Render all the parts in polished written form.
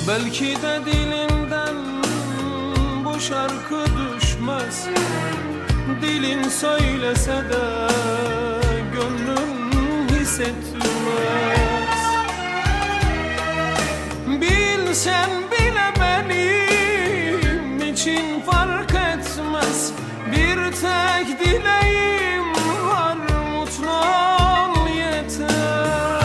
Belki de dilinden bu şarkı düşmez. Dilin söylese de gönlün hissetmez. Bilsen bile benim için fark etmez. Bir tek dileğim var, mutlu ol yeter.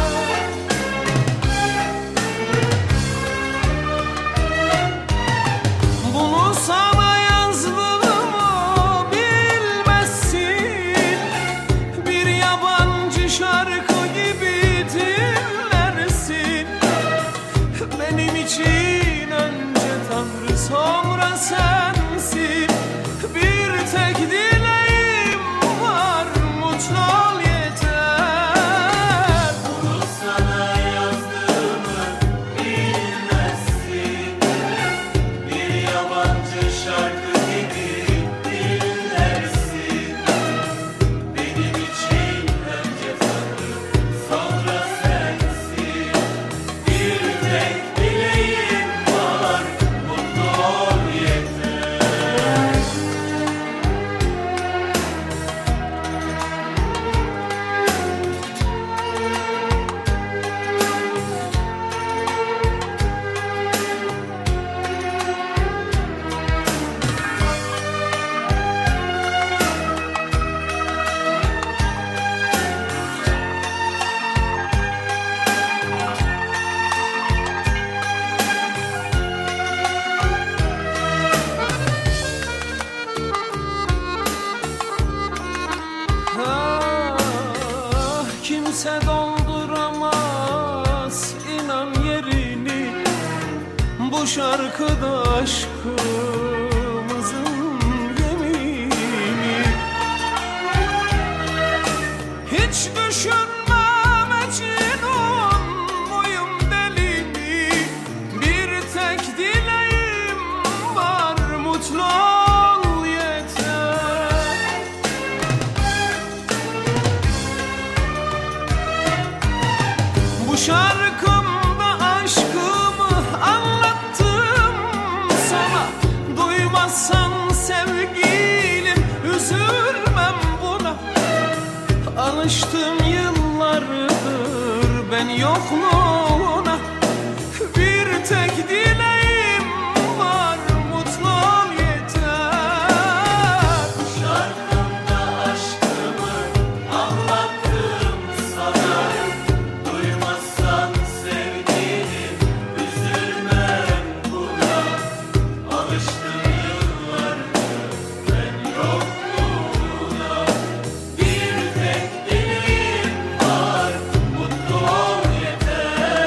Bunu sana yazdığımı bilmezsin. Bir yabancı şarkı gibi dinlersin. Benim için önce Tanrı, sonra sensin. Bir tek dileğim var, mutlu ol yeter. Bunu sana yazdığımı bilmezsin. Bir yabancı şarkı gibi dinlersin. Benim için önce Tanrı, sonra sensin. Bir tek dileğim var, mutlu ol yeter. Ah, kimse dolduramaz inan yerini. Bu şarkıda aşkımızın yemini. Hiç düşünmem Mecnun muyum, deli mi? Bir tek dileğim var, mutlu ol yeter. Bu şarkımda aşkımı anlattım sana. Duymazsan sevgilim, üzülmem buna. Alıştım yıllardır ben yokluğuna. Bir tek dileğim var, mutlu ol yeter. Şarkımda aşkımı anlattım sana. Duymazsan sevgilim, üzülmem buna. Alıştım yıllardır ben yokluğuna. Bir tek dileğim var, mutlu ol yeter.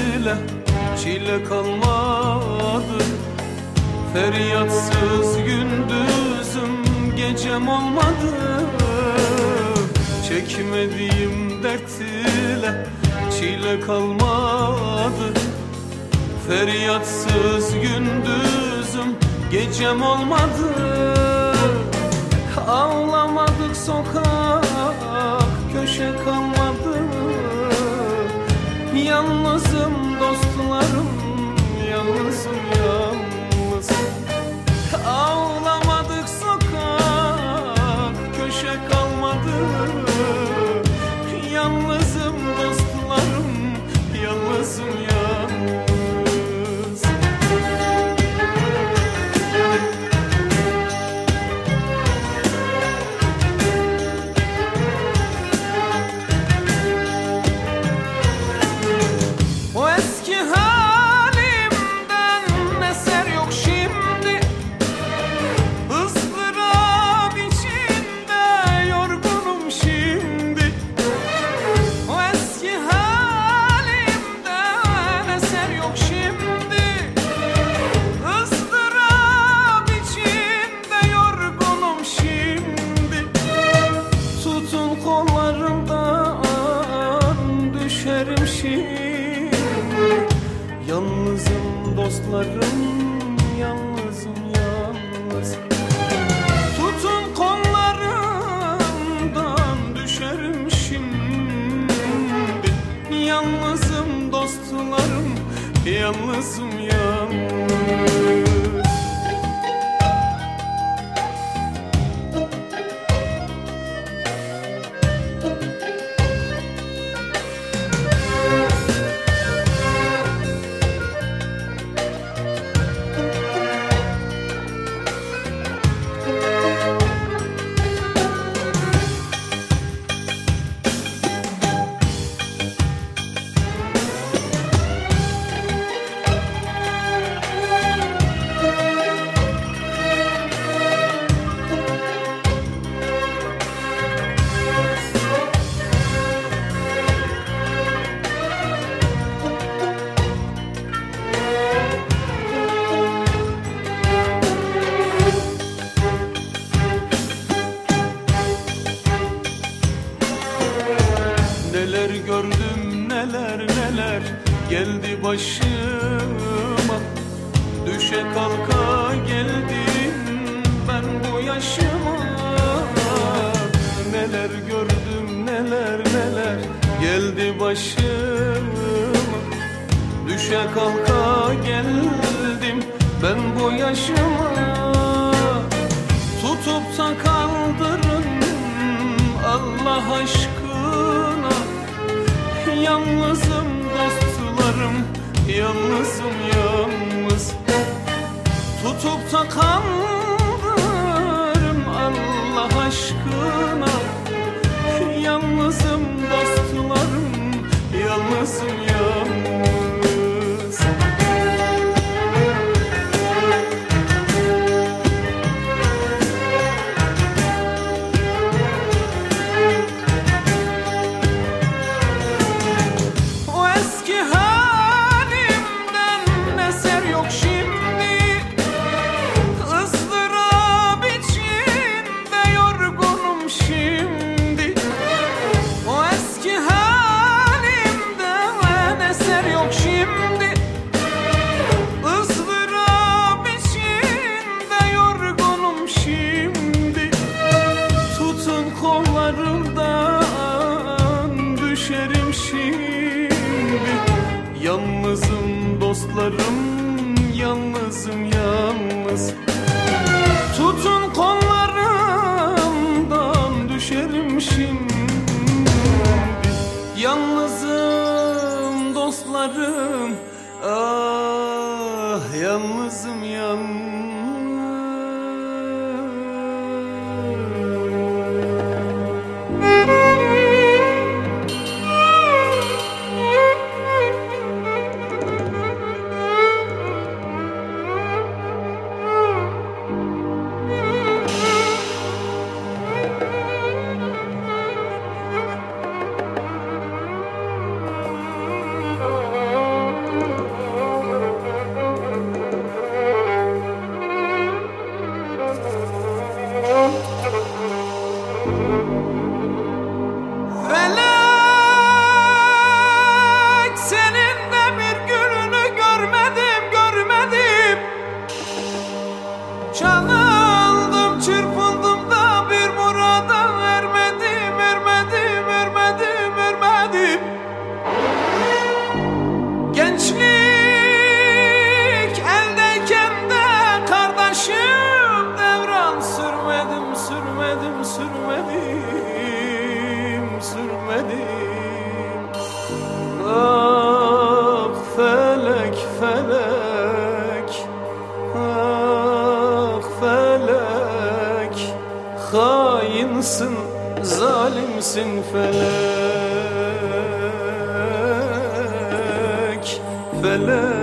ile çile kalmadı. Feryatsız gündüzüm gecem olmadı. Çekmediğim dert ile çile kalmadı. Feryatsız gündüzüm gecem olmadı. Ağlamadık sokak köşe kalmadı. Yalnızım dostlarım, yalnızım yalnız. Ağlamadık sokak köşe kalmadı. Yalnızım dostlarım, yalnızım yalnız. O eski halimden eser yok şimdi. Izdırap içinde yorgunum şimdi. O eski halimden eser yok şimdi. Izdırap içinde yorgunum şimdi. Tutun kollarımdan düşerim şimdi. Yalnızım dostlarım, yalnızım yalnız. Tutun kollarımdan düşerim şimdi. Yalnızım dostlarım, yalnızım yalnız. Neler gördüm neler neler geldi başıma. Düşe kalka geldim ben bu yaşıma. Neler gördüm neler neler geldi başıma. Düşe kalka geldim ben bu yaşıma. Tutup da kaldırın Allah aşkına. Yalnızım dostlarım, yalnızım yalnız. Tutup da kaldırın Allah aşkına. Yalnızım dostlarım, yalnızım yalnız. O eski halimden eser yok şimdi. Izdırap içinde yorgunum şimdi. O eski halimden eser yok şimdi. Izdırap içinde yorgunum şimdi. Tutun kollarımdan düşerim şimdi. Yalnızım dostlarım, yalnızım yalnız. Tutun kollarımdan düşerim şimdi. Yalnızım dostlarım, ah yalnızım yalnız. Gençlik eldeyken de kardeşim devran sürmedim, sürmedim, sürmedim, sürmedim. Ah felek, felek, ah felek, hainsin, zalimsin felek, felek.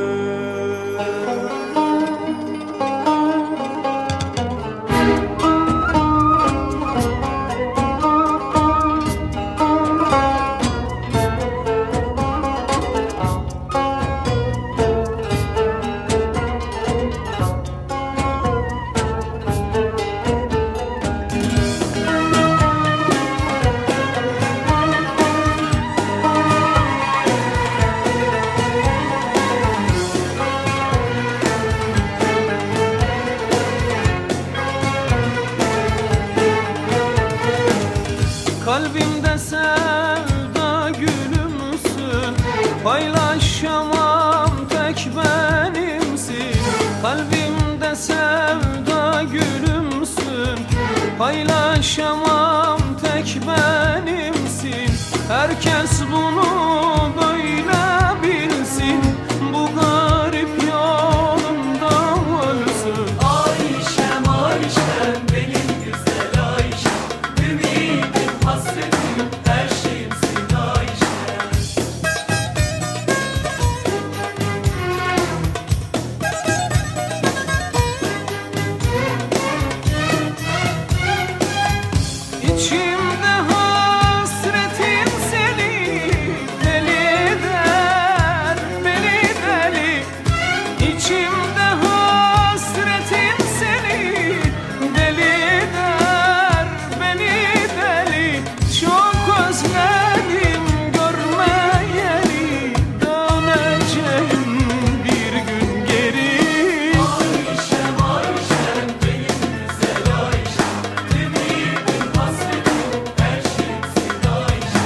Kalbimde sevda gülümsün, paylaşamam tek benimsin. Kalbimde sevda gülümsün, paylaşamam tek benimsin. Herkes bunu böyle bilsin, bu garip yolunda ölsün. Ayşem, Ayşem, benim güzel Ayşem, ümidim, hasretim, her şeyimsin Ayşem. İçimde hasretin seni deli eder, beni deli. İçimde hasretin seni deli eder, beni deli. Çok özledim görmeyeli, döneceğim bir gün geri. Ayşem, Ayşem, benim güzel Ayşem, ümidim, hasretim, her şeyimsin Ayşem.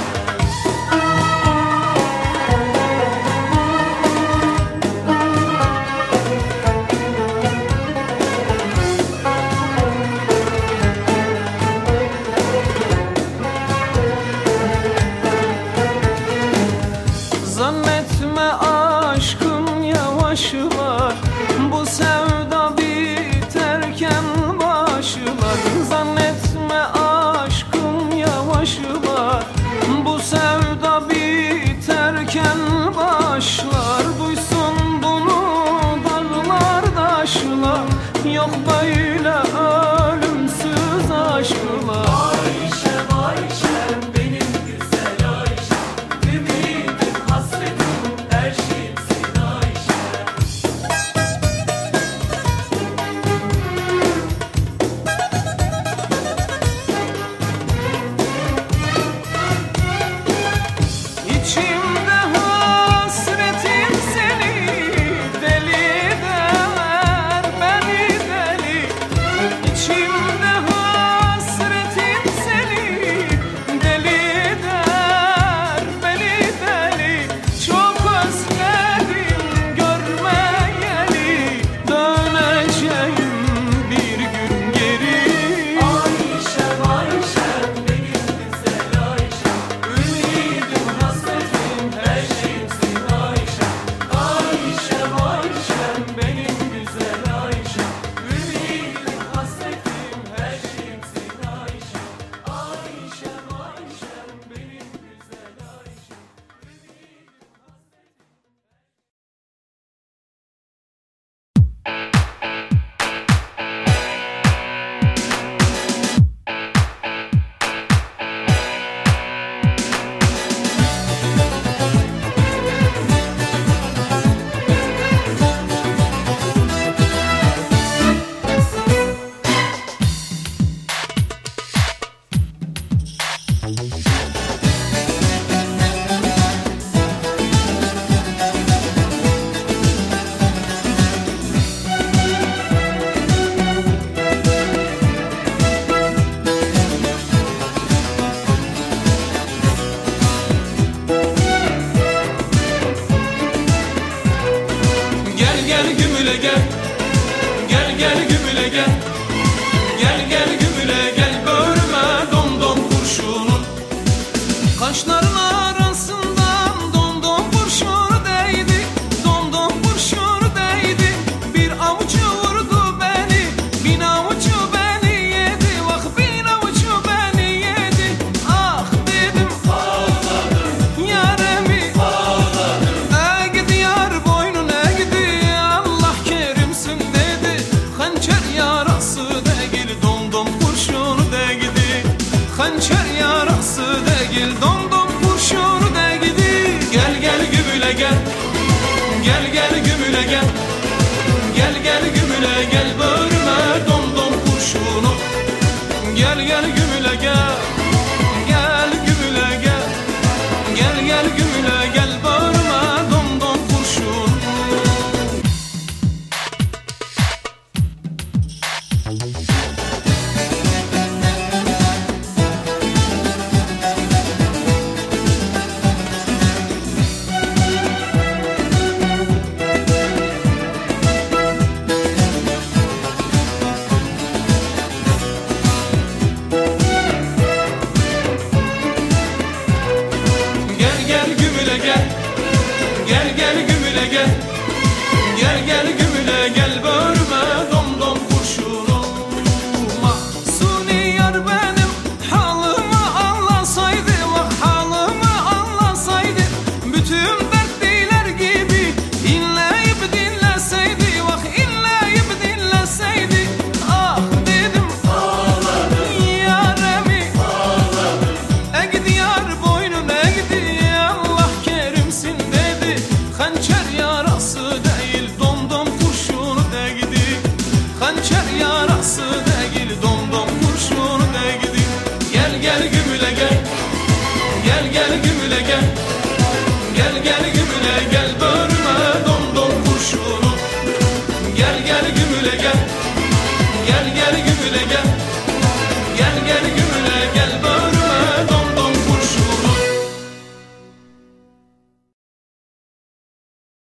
Zannetme aşkım yavaşlar, bu sevda biterken başlar. Zannetme aşkım yavaşlar, bu sevda biterken başlar. Duysun bunu dağlar taşlar, yok böyle ölümsüz aşklar. Ayşem, Ayşem, benim güzel Ayşem, ümidim, hasretim, her şeyimsin Ayşem. gümüle gel. Gel gel gümüle gel. Gel gel gümüle gel. Böğrüme dom dom kurşunun. Kaşların arasından dom dom kurşun değdi. Dom dom kurşun değdi. Bir avucu vurdu beni. Bin avucu beni yedi. Vah bin avucu beni yedi. Ah dedim Ağladım, yaremi. ağladım, Egdi yar boynun egdi. Allah kerimsin dedi. Hançer yarası değil dom dom kurşunu değdi. Hançer yarası değil dom dom kurşunu değdi. Gel gel gümüle gel. Gel gel gümüle gel. Gel gel gümüle gel. Böğrüme dom dom kurşunu. Gel gel gümüle gel. Gel gümüle gel. Gel gel gümüle gel. Böğrüme dom dom kurşunu. Gel gel gümüle gel. Gel gel gümüle gel. Gel gel gümüle gel. Böğrüme dom dom kurşunu. Mahsuni yar benim halımı anlasaydı. Vah halımı anlasaydı. Bütün dertliler gibi inleyip dinleseydi. Vah inleyip dinleseydi. Ah dedim ağladım, yaremi. ağladım, Egdi yar boynun egdi. Allah kerimsin dedi. Hançer yarası değil dom dom kurşunu değdi. Hançer yarası değil dom dom kurşunu değdi. Gel gel gümüle gel. Gel gel gümüle gel. Gel gel gümüle gel. Böğrüme dom dom kurşunu. Gel gel gümüle gel. Gel gel gümüle gel. Gel gel gümüle gel. Böğrüme dom dom kurşunu.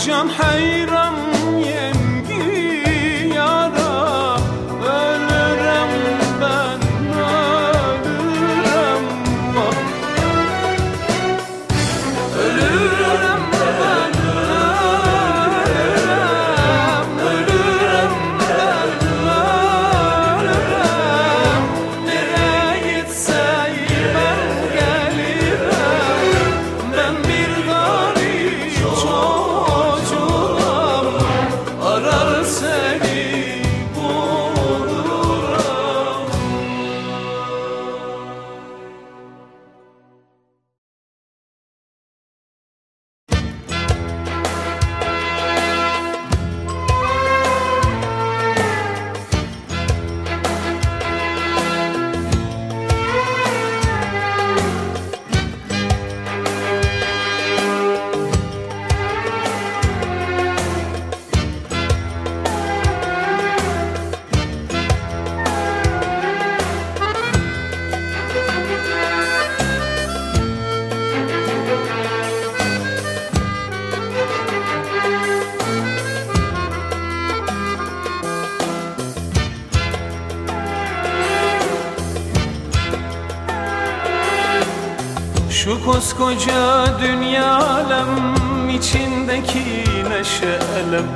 can hayran yengi yara. Ölürem ben, ölürem vah. Ölürem ben, ölürem, ölürem ben, ölürem. Nereye gitseyim ben gelirim. Ben bir garip çocuğum, arar seni bulurum. Şu koskoca dünya alem, içindeki neşe elem.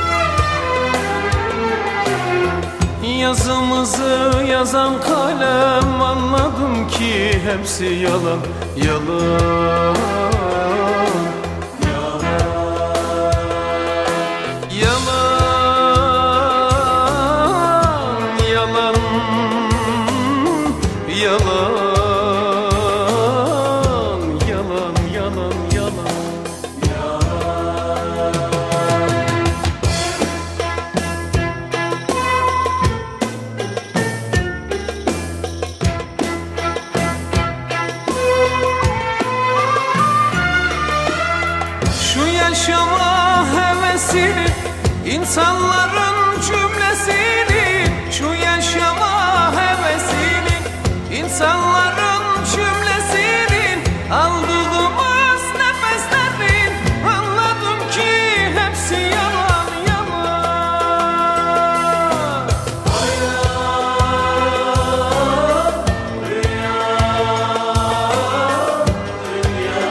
Yazımızı yazan kalem, anladım ki hepsi yalan, yalan. Yalan, yalan, yalan, yalan, yalan, yalan. Şu yaşama hevesini, insanların cümlesini. Şu yaşama hevesini, insanların cümlesinin. Aldığımız nefeslerin, anladım ki hepsi yalan, yalan. Hayat, rüya, dünya,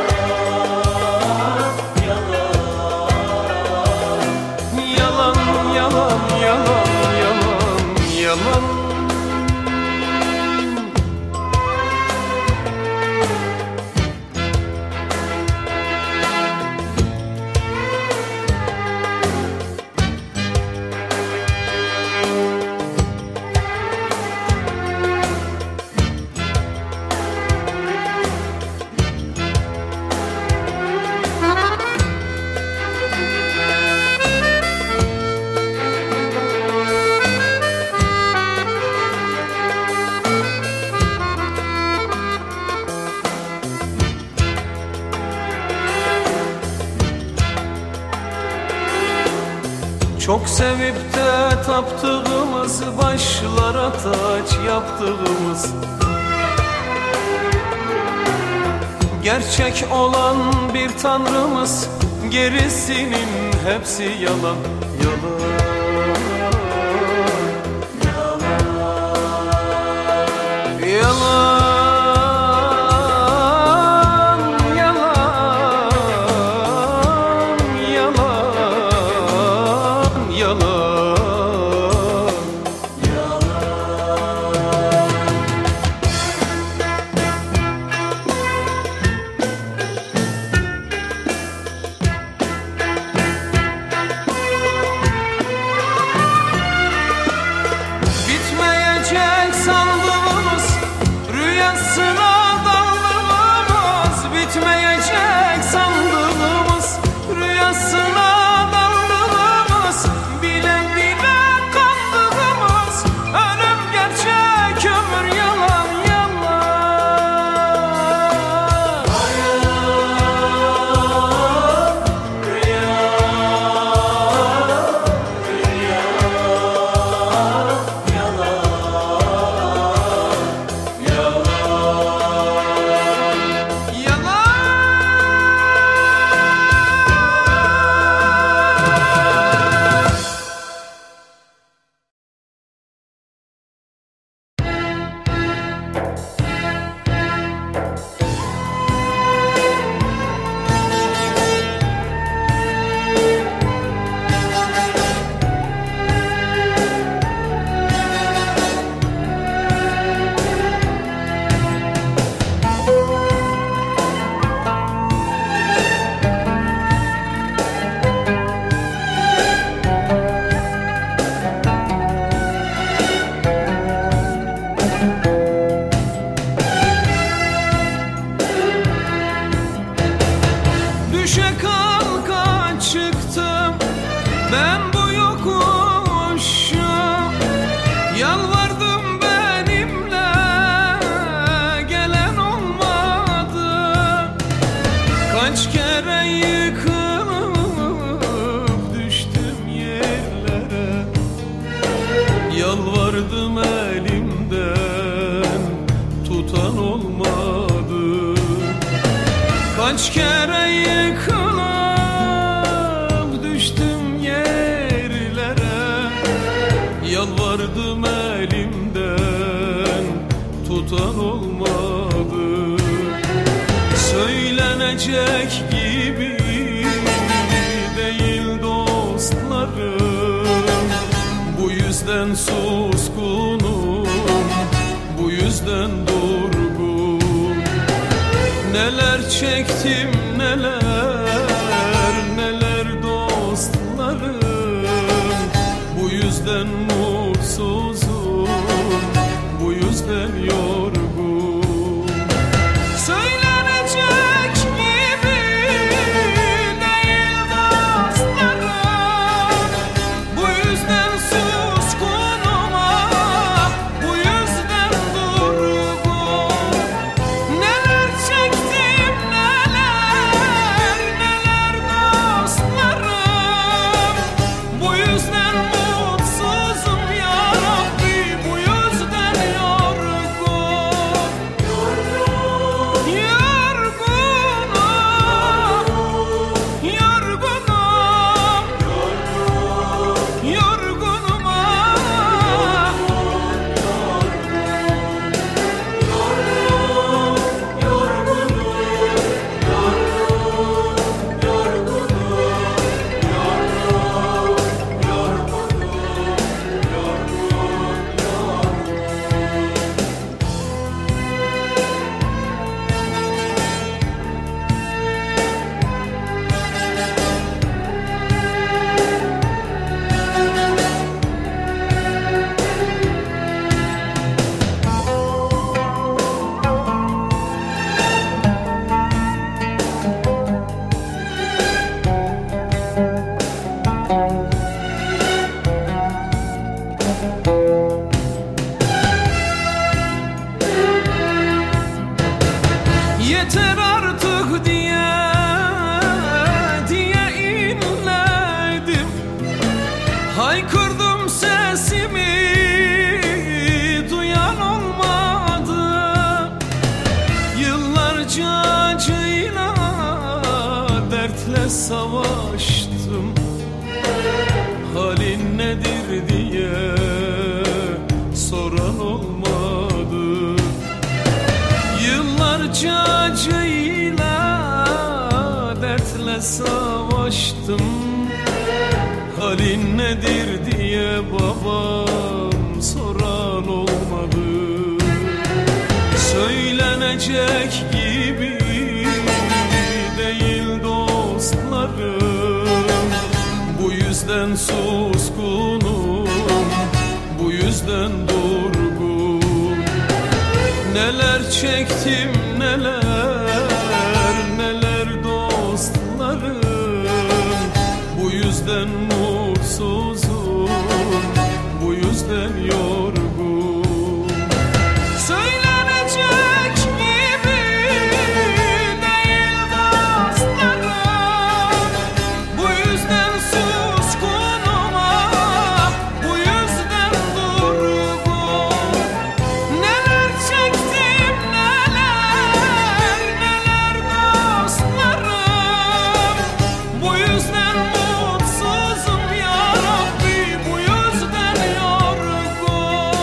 yalan, yalan, yalan, yalan, yalan. Çok sevip de taptığımız, başlara taç yaptığımız, gerçek olan bir tanrımız, gerisinin hepsi yalan, yalan. Yalan, yalan, yalan, yalan, yalan. Bitmeyecek sandığımız, rüyasına daldığımız. Bitmeyecek sandığımız, rüyasına daldığımız. Bile bile kandığımız, ölüm gerçek, ömür yalan, yalan. Hayat, rüya, dünya, yalan, yalan. Kaç kere yıkılıp düştüm yerlere, yalvardım elimden tutan olmadı. Söylenecek gibi değil dostlarım, bu yüzden suskunum, bu yüzden durgun. Neler çektim neler, neler dostlarım, bu yüzden mutsuzum, bu yüzden yorgun. Söylenecek gibi değil dostlarım, bu yüzden suskunum, bu yüzden durgun. Neler çektim neler, neler dostlarım, bu yüzden mutsuzum ya Rabbi, bu yüzden yorgun. Yorgunum, yeter artık diye inledim, haykırdım sesimi, duyan olmadı. Yıllarca acıyla dertle savaştım, halin nedir diye soran olmadı. Yıllarca acıyla dertle savaştım, halin nedir diye babam soran olmadı. Söylenecek gibi değil dostlarım, bu yüzden suskunum, bu yüzden durgun. Neler çektim neler, neler dostlarım, bu yüzden mutsuzum, bu yüzden yorgun. Söylenecek gibi değil dostlarım, bu yüzden suskunum, bu yüzden durgun. Neler çektim neler, neler dostlarım, bu yüzden mutsuzum ya Rabbi, bu yüzden yorgun.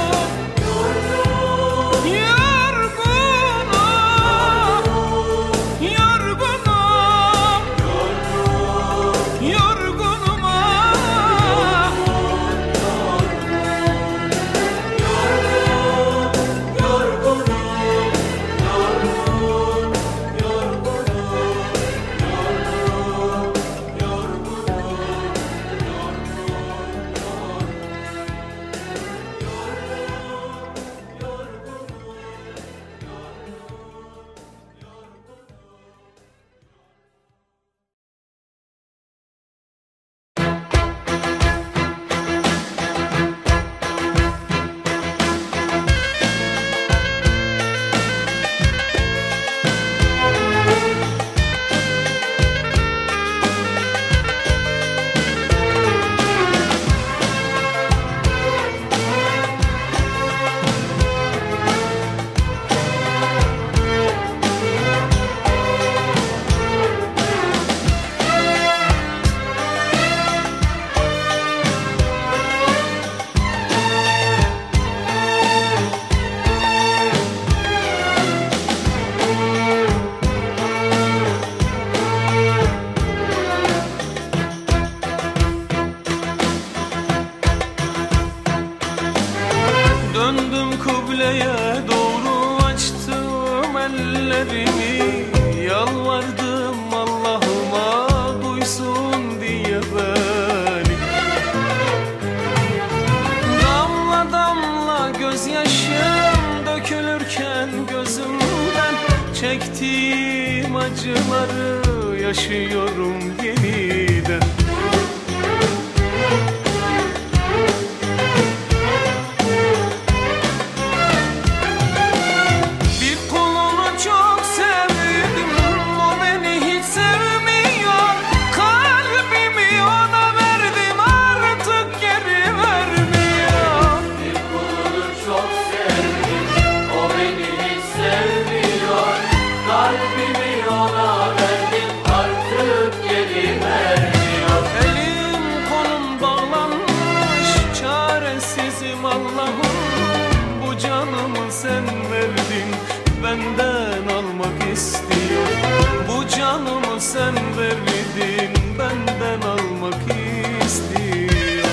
çektiğim acıları yaşıyorum yeniden. Bir kulunu çok sevdim, o beni hiç sevmiyor. Kalbimi ona verdim, artık geri vermiyor. Bir kulunu çok sevdim, o beni hiç sevmiyor. Kalbimi ona verdim, artık geri vermiyor. Elim kolum bağlanmış, çaresizim Allah'ım. Bu canımı sen verdin, benden almak istiyor. Bu canımı sen verdin, benden almak istiyor.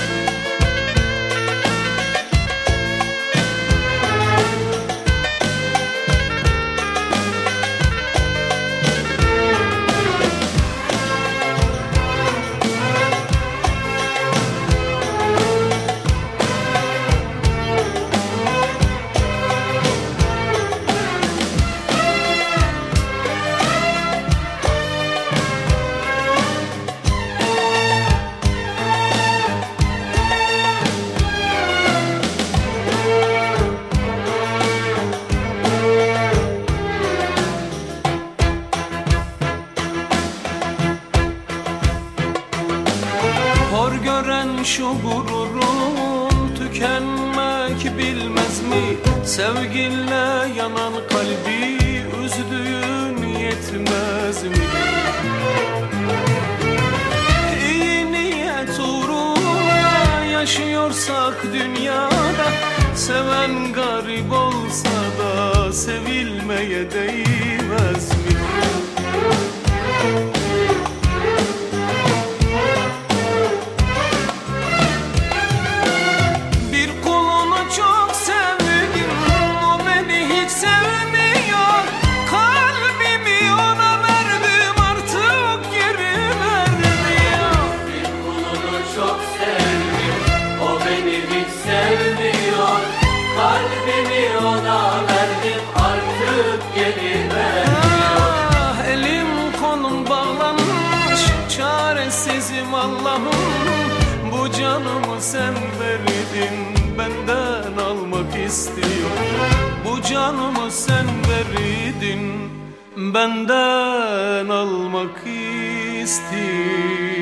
Hor gören şu gururun tükenmek bilmez mi? Sevginle yanan kalbi üzdüğün yetmez mi? İyi niyet uğruna yaşıyorsak dünyada, seven garip olsa da sevilmeye değmez mi? Kalbimi ona verdim, artık geri vermiyor. Ah, elim kolum bağlanmış, çaresizim Allah'ım. Bu canımı sen verdin, benden almak istiyor. Bu canımı sen verdin, benden almak istiyor.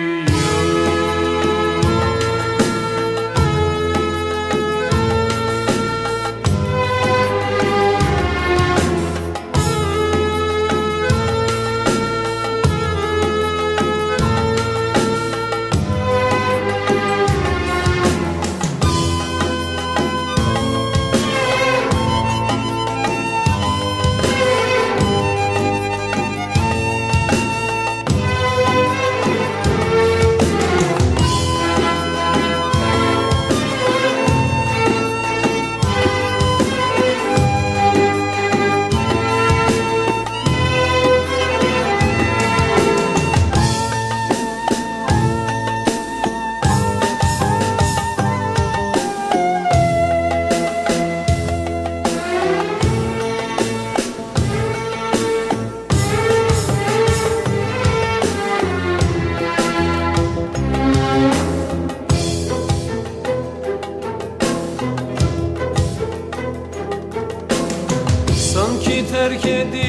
Sanki terk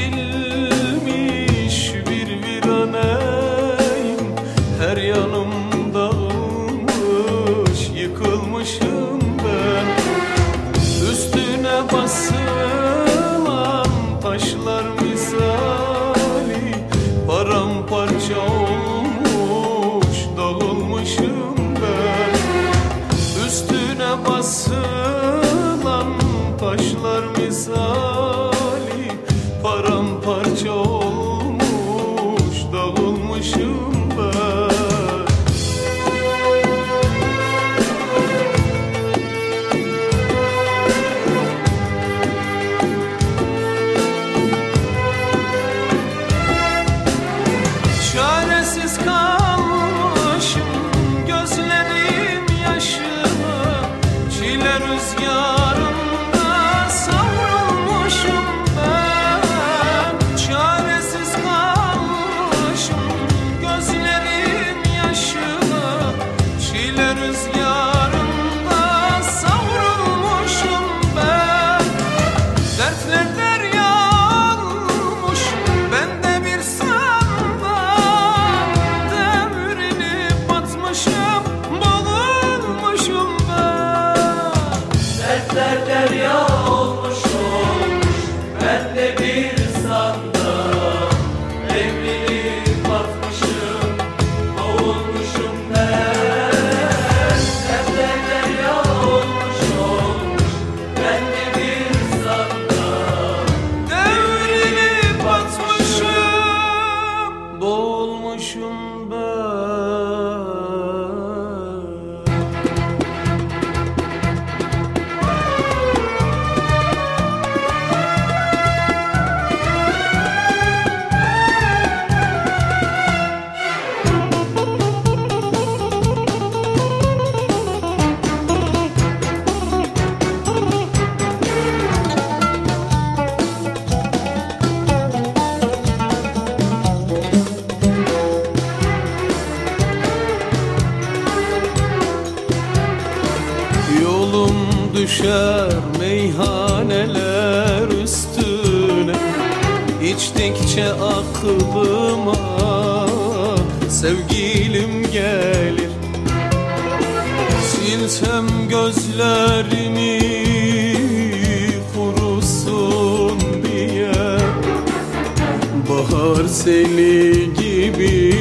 edilmiş bir viraneyim. Her yanım dağılmış, yıkılmışım ben. Üstüne basılan taşlar misali, paramparça olmuş, dağılmışım ben. Üstüne basılan taşlar misali, paramparça olmuş, dağılmışım ben. düşer meyhaneler üstüne, İçtikçe aklıma sevgilim gelir. Silsem gözlerimi kurusun diye, bahar seli gibi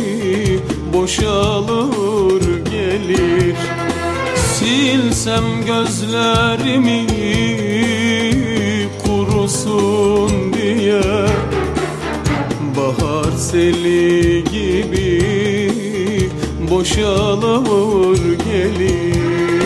boşalır gelir. Silsem gözlerimi kurusun diye, bahar seli gibi boşalır gelir.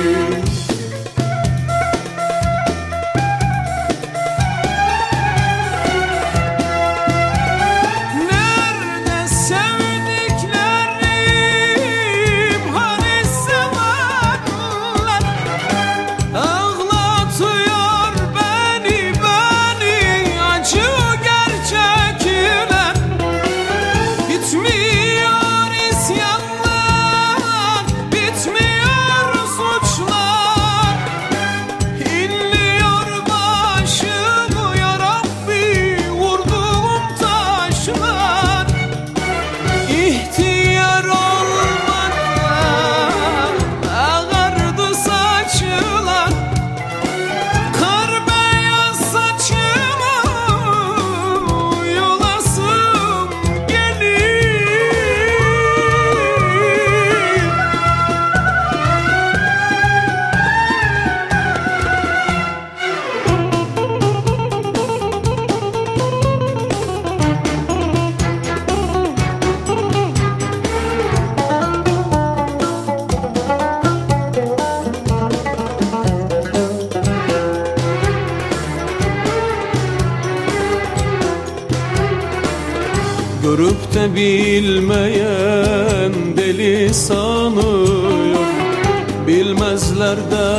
Görüp de bilmeyen deli sanıyor, bilmezler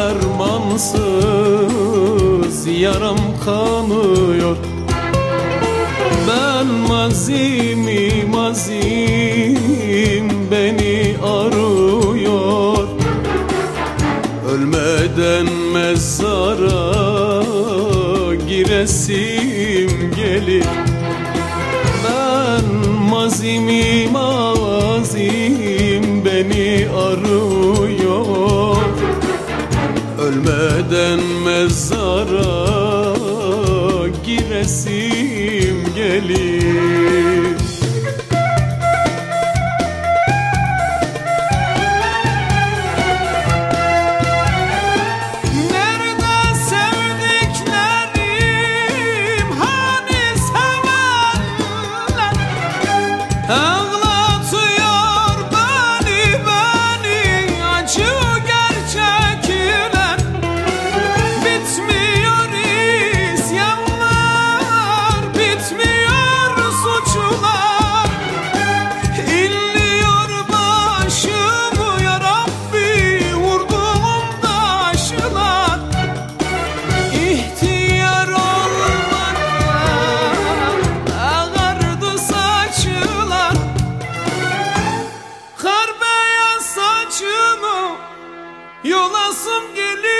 dermansız yaram kanıyor. Ben mazim beni arıyor, ölmeden mezara giresim gelir. Mazim beni arıyor, ölmeden mezara giresim gelir. Ağlatıyor beni acı gerçekler, bitmiyor isyanlar, bitmiyor suçlar. İnliyor başımı ya Rabbi vurduğum taşlar. İhtiyar olmadan ağardı saçlar, kar beyaz saçımı yolasım gelir.